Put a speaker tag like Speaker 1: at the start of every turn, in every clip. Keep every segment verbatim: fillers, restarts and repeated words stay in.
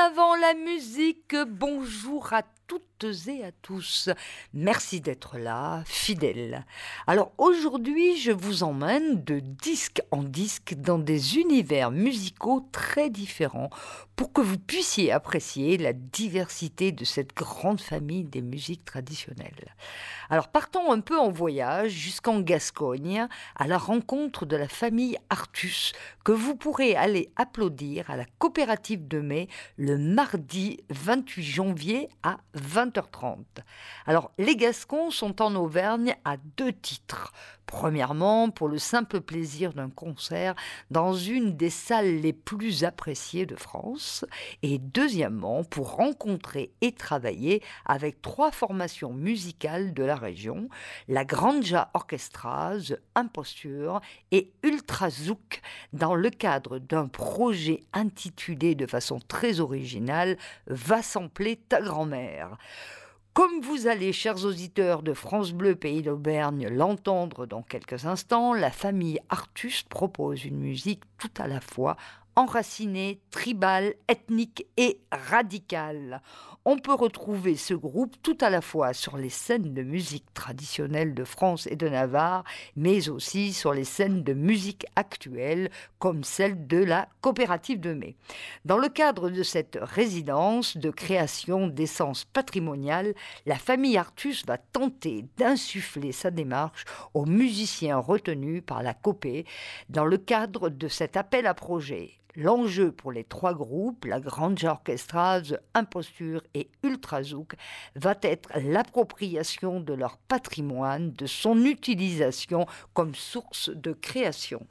Speaker 1: avant la musique, bonjour à toutes et à tous. Merci d'être là, fidèles. Alors aujourd'hui, je vous emmène de disque en disque dans des univers musicaux très différents pour que vous puissiez apprécier la diversité de cette grande famille des musiques traditionnelles. Alors partons un peu en voyage jusqu'en Gascogne à la rencontre de la famille Artus que vous pourrez aller applaudir à la coopérative de mai le mardi vingt-huit janvier à vingt heures trente. Alors, les Gascons sont en Auvergne à deux titres. Premièrement, pour le simple plaisir d'un concert dans une des salles les plus appréciées de France. Et deuxièmement, pour rencontrer et travailler avec trois formations musicales de la région, la Granja Orchestras, Imposture et Ultra Zouk, dans le cadre d'un projet intitulé de façon très originale « Va sampler ta grand-mère ». Comme vous allez, chers auditeurs de France Bleu Pays d'Auvergne, l'entendre dans quelques instants, la famille Artus propose une musique tout à la fois enracinée, tribale, ethnique et radicale. On peut retrouver ce groupe tout à la fois sur les scènes de musique traditionnelle de France et de Navarre, mais aussi sur les scènes de musique actuelle, comme celle de la coopérative de mai. Dans le cadre de cette résidence de création d'essence patrimoniale, la famille Artus va tenter d'insuffler sa démarche aux musiciens retenus par la Copé dans le cadre de cet appel à projet. L'enjeu pour les trois groupes, la Granja Orchestras, Imposture et Ultra Zouk, va être l'appropriation de leur patrimoine, de son utilisation comme source de création.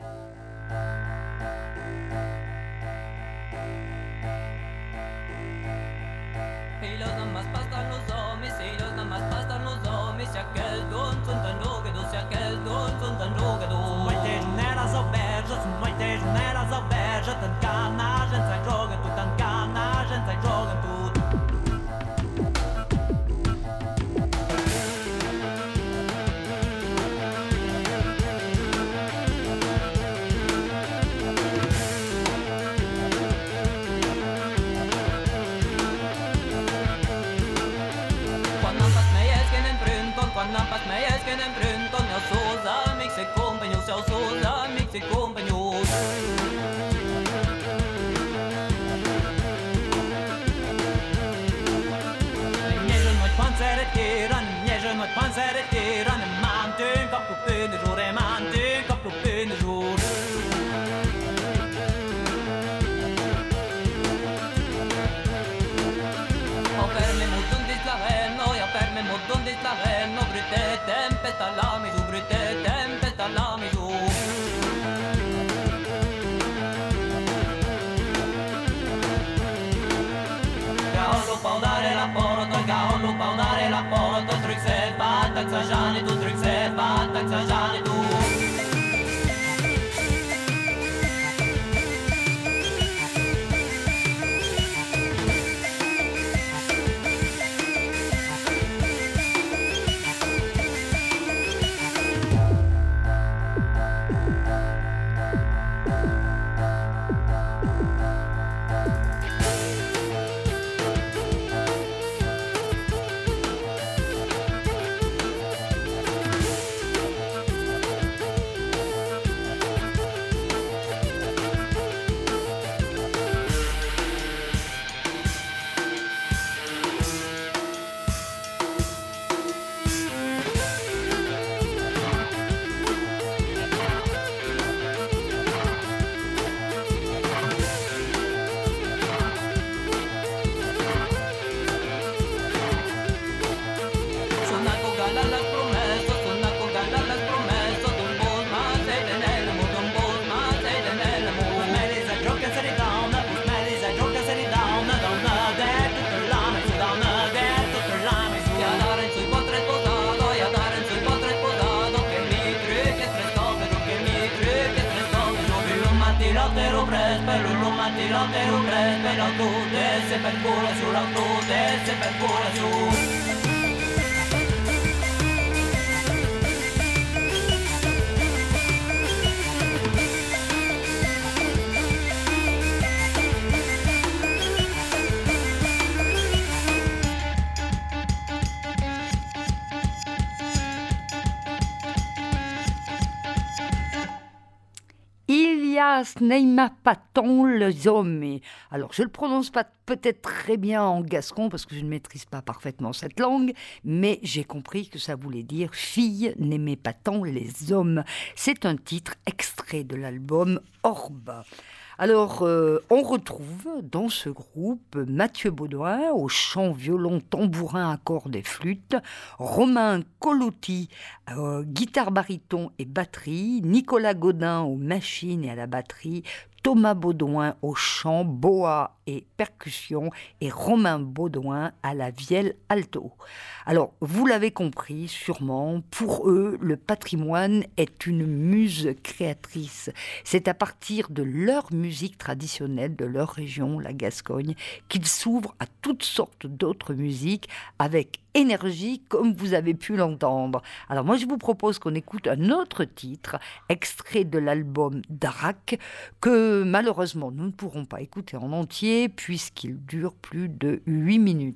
Speaker 1: las neima paton les hommes. Alors, je le prononce pas peut-être très bien en gascon parce que je ne maîtrise pas parfaitement cette langue, mais j'ai compris que ça voulait dire « Fille n'aimait pas tant les hommes ». C'est un titre extrait de l'album Orbe. Alors, euh, on retrouve dans ce groupe Mathieu Baudouin au chant, violon, tambourin, à cordes et flûte, Romain Colotti, euh, guitare, baryton et batterie, Nicolas Godin aux machines et à la batterie, Thomas Baudouin au chant, boa et percussion, et Romain Baudouin à la vielle alto. Alors, vous l'avez compris sûrement, pour eux, le patrimoine est une muse créatrice. C'est à partir de leur musique traditionnelle de leur région, la Gascogne, qu'ils s'ouvrent à toutes sortes d'autres musiques avec énergie, comme vous avez pu l'entendre. Alors moi, je vous propose qu'on écoute un autre titre, extrait de l'album Drac, que malheureusement, nous ne pourrons pas écouter en entier, puisqu'il dure plus de huit minutes.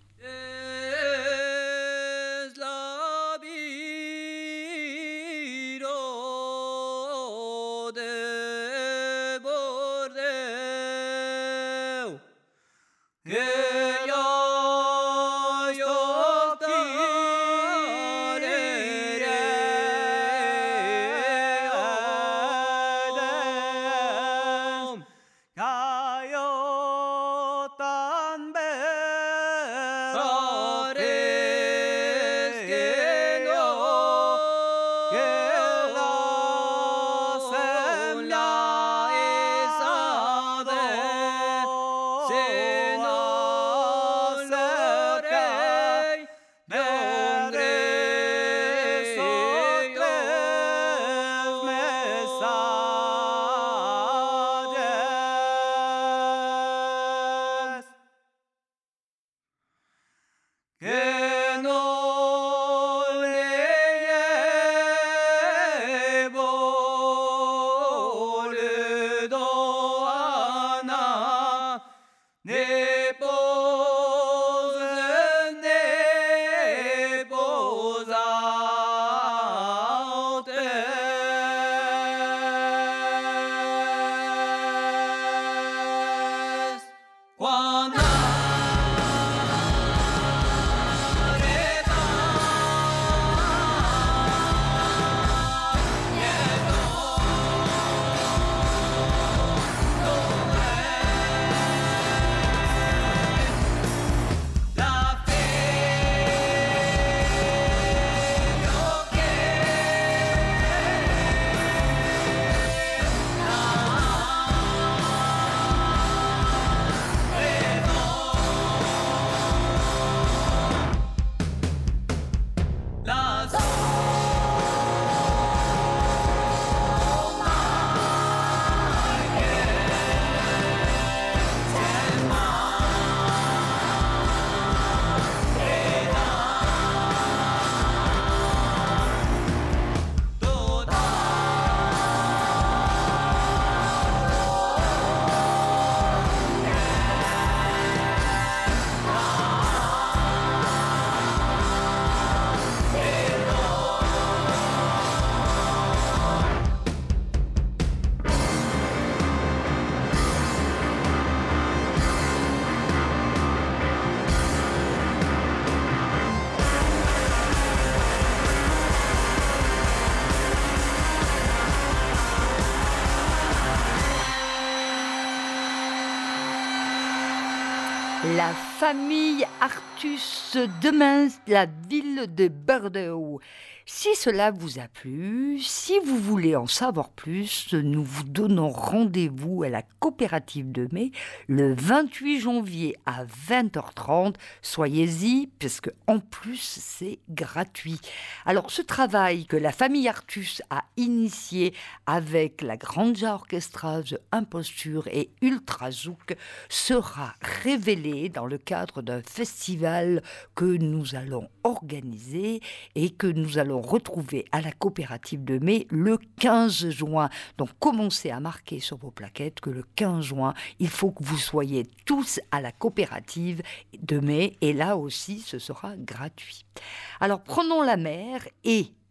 Speaker 1: La famille Artus demain, la ville de Bordeaux. Si cela vous a plu, si vous voulez en savoir plus, nous vous donnons rendez-vous à la coopérative de mai le vingt-huit janvier à vingt heures trente. Soyez-y, puisque en plus c'est gratuit. Alors ce travail que la famille Artus a initié avec la Granja Orchestra The Imposture et Ultra Zouk sera révélé dans le cadre d'un festival que nous allons organiser et que nous allons retrouver à la coopérative de mai le quinze juin. Donc commencez à marquer sur vos plaquettes que le quinze juin, il faut que vous soyez tous à la coopérative de mai et là aussi ce sera gratuit. Alors prenons la mer et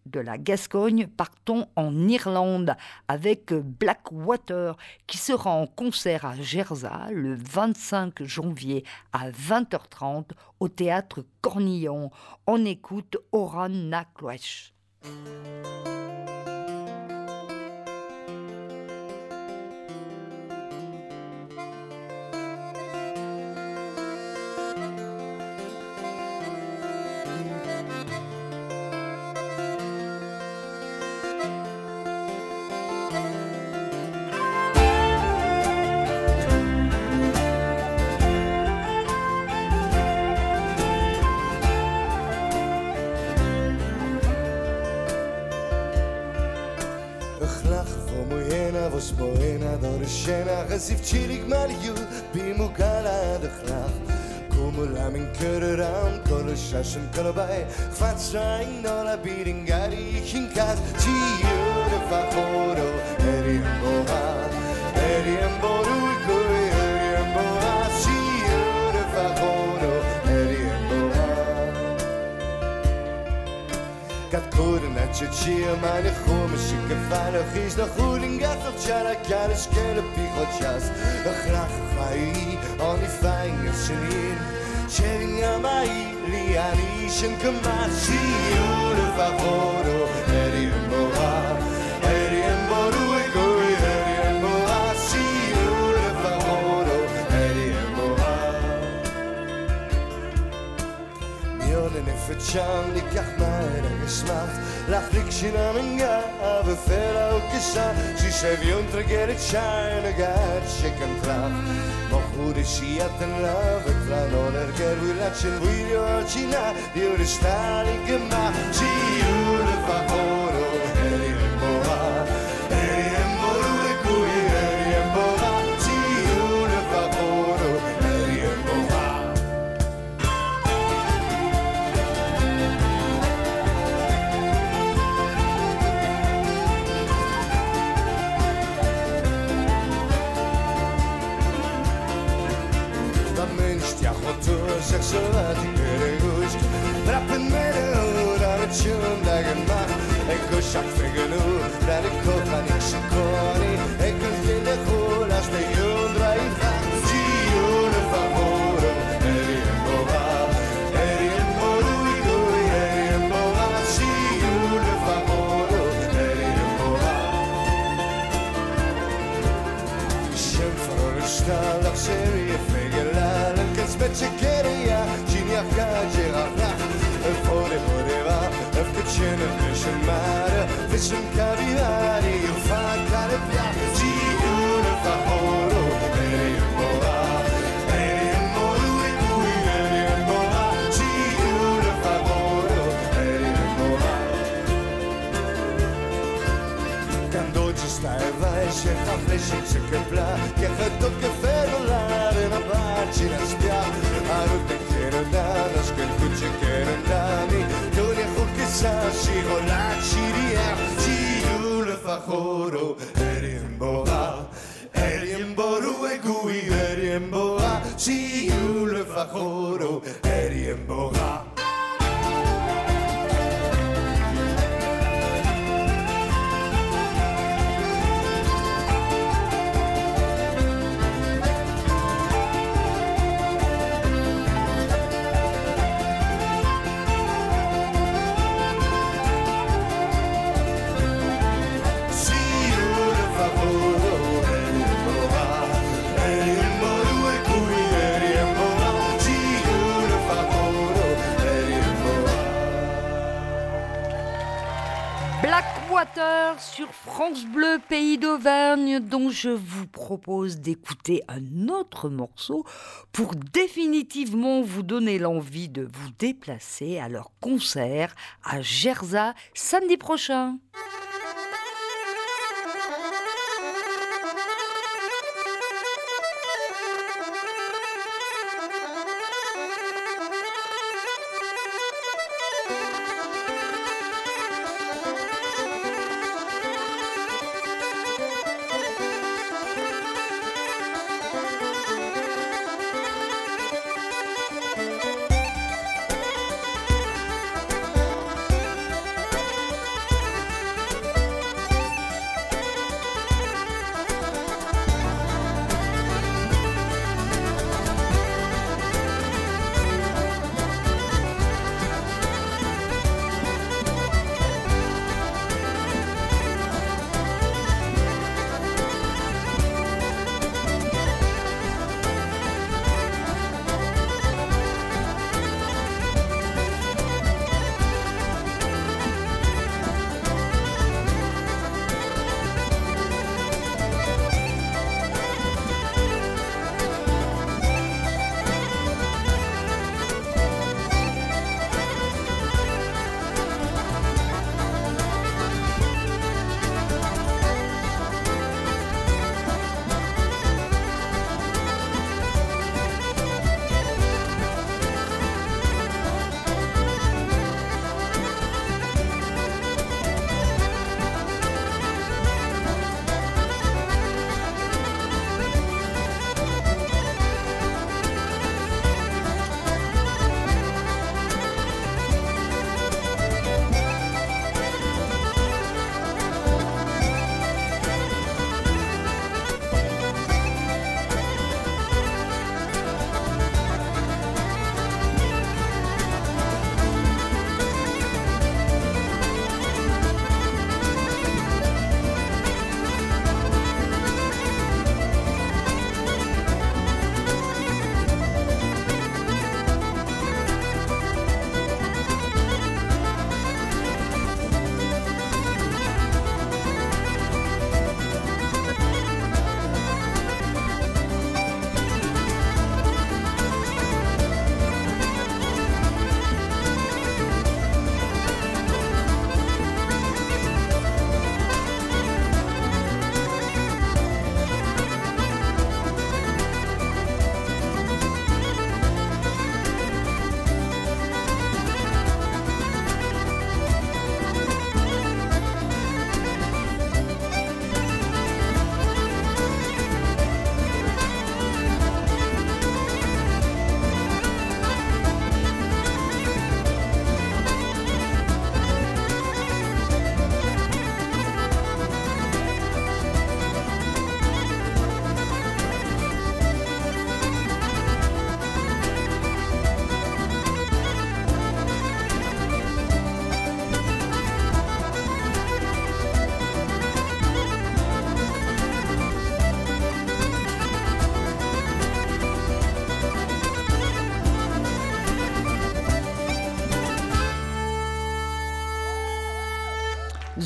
Speaker 1: de la Gascogne, partons en Irlande avec Blackwater qui sera en concert à Jersey le vingt-cinq janvier à vingt heures trente au théâtre Cornillon. On écoute Oran na Cloche.
Speaker 2: Spoena door Shena gesif chilik Mario bimukala de graag kom la min keram kol shashin kolbai fatsain no la biringari hinkat chi de favoro erim boha erim boru ko erim boha chi de favoro erim boha kat koden at chi meine khomische gefallen is de goeding Jara kare skele pichotjas graag gai on die fijne zin Cheringa mai liani shen kamasi ule favoro erimboa erimboru ego erimboa si ule favoro erimboa Mione ne facciam di kachmai da gesmacht lach likshin amenga ave fela o kisa si se vion tregere china gat chicken trap mo hude si aten lave trano lerger villa chen video china di ore stali gema si ule favoro erimboa erimboru e cui erimboa si ule favoro erimboa Sexuati peregusk Rappen med ord av ett kjöndagen macht Eko sjakfegelu Där det kokar nixen koni Eko fille kolas Det jundra i fakt Tione favoro Eri en boha Eri en boru i gui Eri en boha Tione favoro Eri en boha Kämpar och stallar serie Fegelalen kan spetsa keria Ginia kajera Fore voreva Efter känner människan mare Vissen kaviari Och fan kare pia Tione favoro Eri en boha Eri en boru e cui Eri en boha Tione favoro Eri en boha Quando ci stai vai C'è la freccia c'è che pla Che fa tocca ferolare Una pagina spiac A rutte che non danno Scalco c'è che non danni Non è che sa Si rola ci ria Ci ule fa coro Eri in boa Eri in boru e cui Eri in boa Ci ule fa coro Eri in boa
Speaker 1: Blackwater sur France Bleu, pays d'Auvergne, dont je vous propose d'écouter un autre morceau pour définitivement vous donner l'envie de vous déplacer à leur concert à Jersey samedi prochain.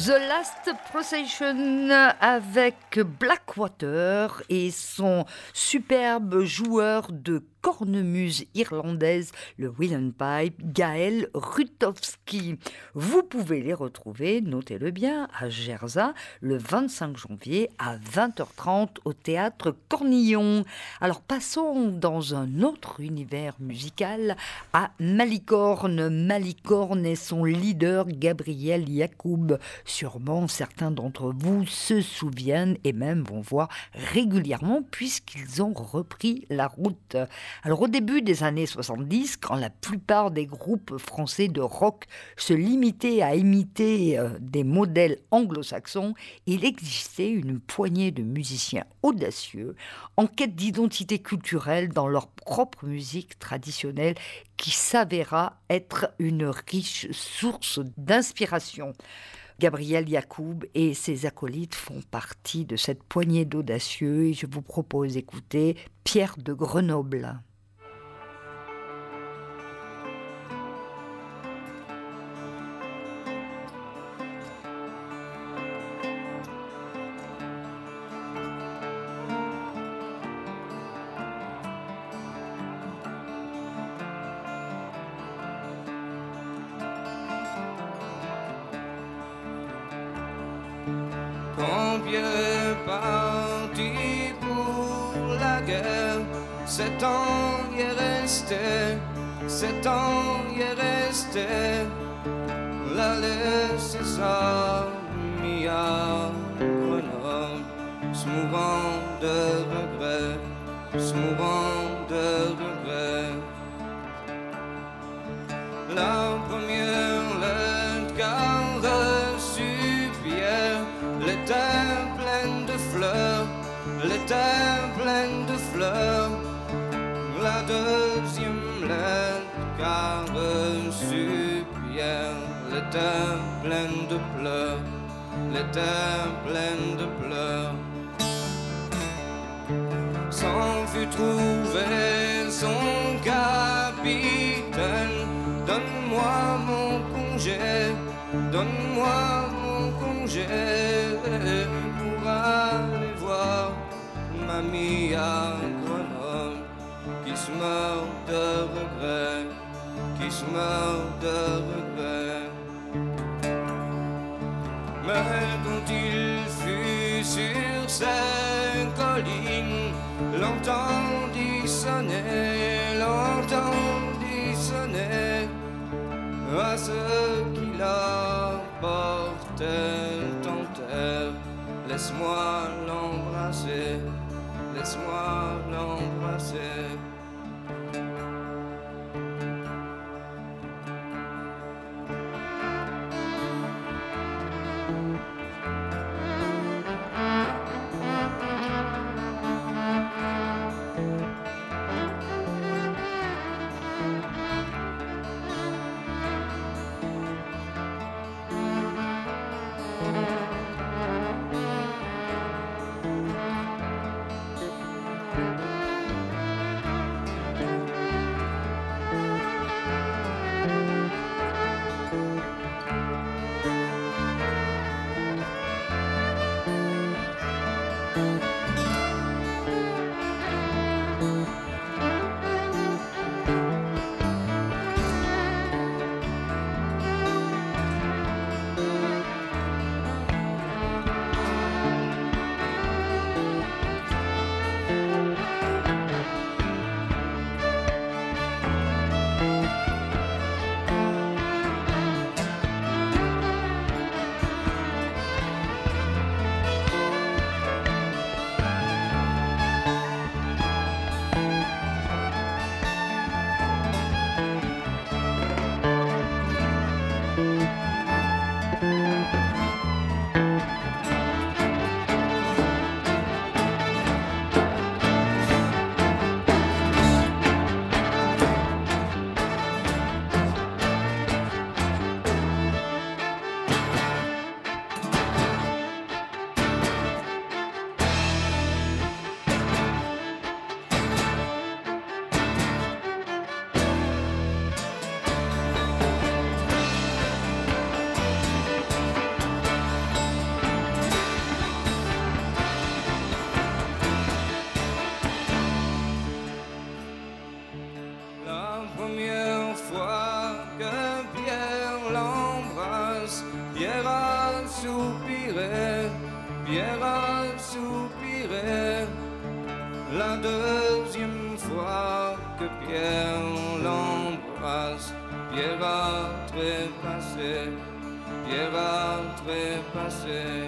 Speaker 1: The Last Procession avec Blackwater et son superbe joueur de cornemuse irlandaise, le Willen Pipe, Gaël Rutowski. Vous pouvez les retrouver, notez-le bien, à Gerza, le vingt-cinq janvier à vingt heures trente au théâtre Cornillon. Alors passons dans un autre univers musical à Malicorne. Malicorne et son leader Gabriel Yacoub. Sûrement certains d'entre vous se souviennent et même vont voir régulièrement puisqu'ils ont repris la route. Alors au début des années soixante-dix, quand la plupart des groupes français de rock se limitaient à imiter euh, des modèles anglo-saxons, il existait une poignée de musiciens audacieux en quête d'identité culturelle dans leur propre musique traditionnelle qui s'avéra être une riche source d'inspiration. Gabriel Yacoub et ses acolytes font partie de cette poignée d'audacieux et je vous propose d'écouter Pierre de Grenoble.
Speaker 3: Quand Pierre est parti pour la guerre, sept ans y est resté, sept ans y est resté, l'a laissé sa mis à Grenoble, se mourant de regret, se mourant de regret. La première lettre qu'a reçue Pierre l'était pleine de fleurs, l'était pleine de fleurs. La deuxième lettre qu'a reçue Pierre l'était pleine de pleurs, l'était pleine de pleurs. S'en fut trouver son capitaine. Donne-moi mon congé, donne-moi mon congé pour aller voir mamie à Grenoble qui se meurt de regret, qui se meurt de regret. Mais quand il fut sur ces collines, l'entendit sonner, l'entendit sonner. À ceux qui la portaient en terre, laisse-moi l'embrasser, laisse-moi l'embrasser. soupiré, Pierre a soupiré. La deuxième fois que Pierre l'embrasse, Pierre a trépassé, Pierre a trépassé.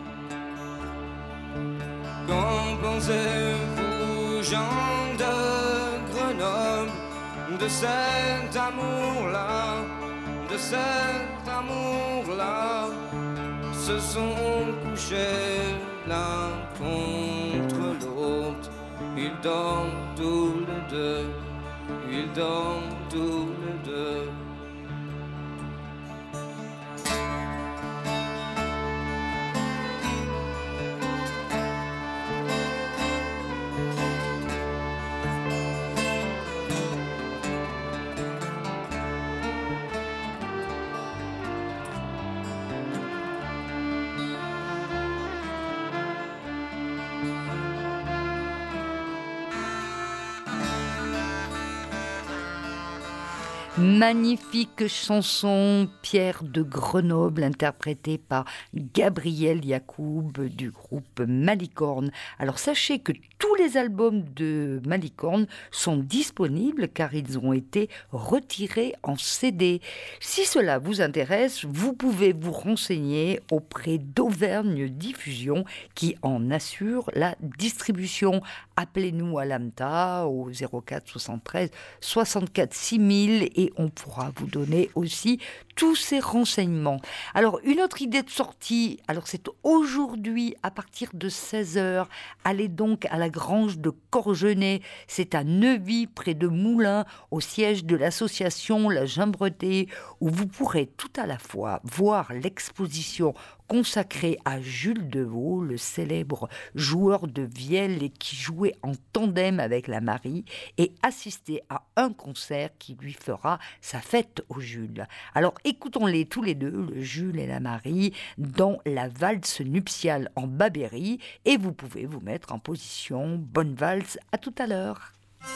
Speaker 3: Qu'en pensez-vous, gens de Grenoble, de cet amour-là, de cet amour-là? Se sont couchés l'un contre l'autre, ils dorment tous les deux, ils dorment tous les deux.
Speaker 1: Magnifique chanson, Pierre de Grenoble, interprétée par Gabriel Yacoub du groupe Malicorne. Alors sachez que tous les albums de Malicorne sont disponibles car ils ont été retirés en C D. Si cela vous intéresse, vous pouvez vous renseigner auprès d'Auvergne Diffusion qui en assure la distribution. Appelez-nous à l'A M T A au zéro quatre soixante-treize soixante-quatre six mille et on pourra vous donner aussi tous ces renseignements. Alors, une autre idée de sortie, alors c'est aujourd'hui à partir de seize heures. Allez donc à la Grange de Corgenay. C'est à Neuvy, près de Moulins, au siège de l'association La Gimbretée, où vous pourrez tout à la fois voir l'exposition consacré à Jules Deveau, le célèbre joueur de vielle et qui jouait en tandem avec la Marie, et assister à un concert qui lui fera sa fête au Jules. Alors écoutons-les tous les deux, le Jules et la Marie, dans la valse nuptiale en Babéry, et vous pouvez vous mettre en position. Bonne valse, à tout à l'heure.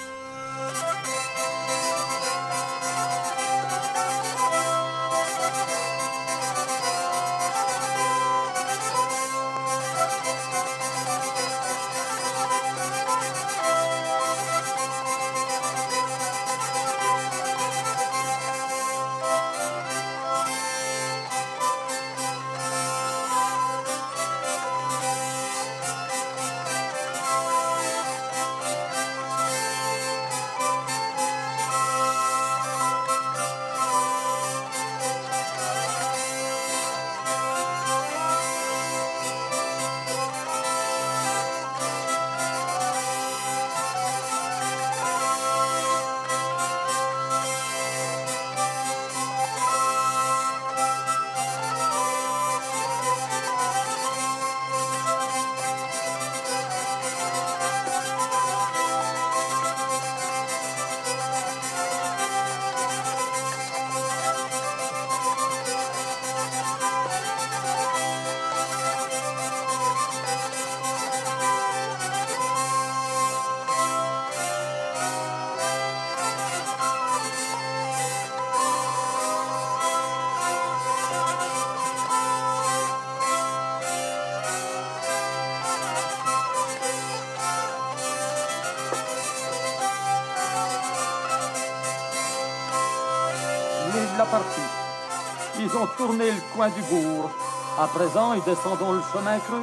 Speaker 4: La partie. Ils ont tourné le coin du bourg. À présent, ils descendons le chemin creux.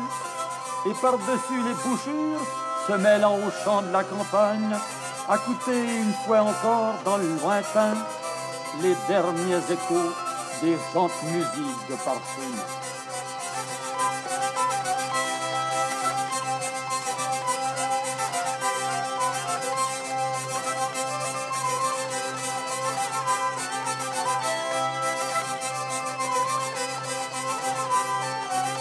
Speaker 4: Et par-dessus les bouchures, se mêlant au chant de la campagne, à écouter une fois encore dans le lointain les derniers échos des chantes musiques de parfum.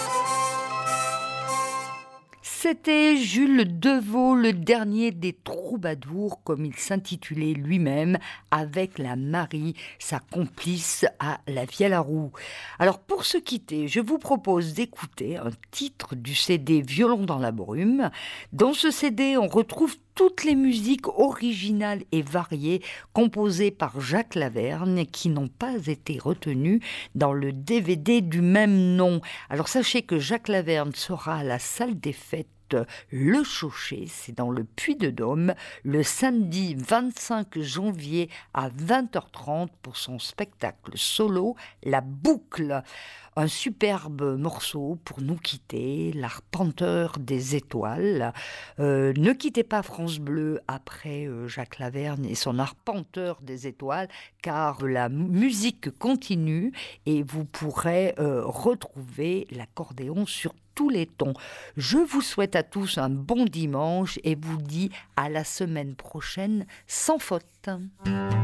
Speaker 1: C'était Jules Deveau, le dernier des trois troubadour, comme il s'intitulait lui-même, avec la Marie, sa complice à la Vielle-à-Roux. Alors pour se quitter, je vous propose d'écouter un titre du C D Violon dans la brume. Dans ce C D, on retrouve toutes les musiques originales et variées composées par Jacques Lavergne qui n'ont pas été retenues dans le D V D du même nom. Alors sachez que Jacques Lavergne sera à la salle des fêtes Le Chauchet, c'est dans le Puy-de-Dôme, le samedi vingt-cinq janvier à vingt heures trente pour son spectacle solo La Boucle. Un superbe morceau pour nous quitter, l'Arpenteur des étoiles. Euh, ne quittez pas France Bleu après euh, Jacques Lavergne et son Arpenteur des étoiles, car la musique continue et vous pourrez euh, retrouver l'accordéon sur tous les tons. Je vous souhaite à tous un bon dimanche et vous dis à la semaine prochaine sans faute.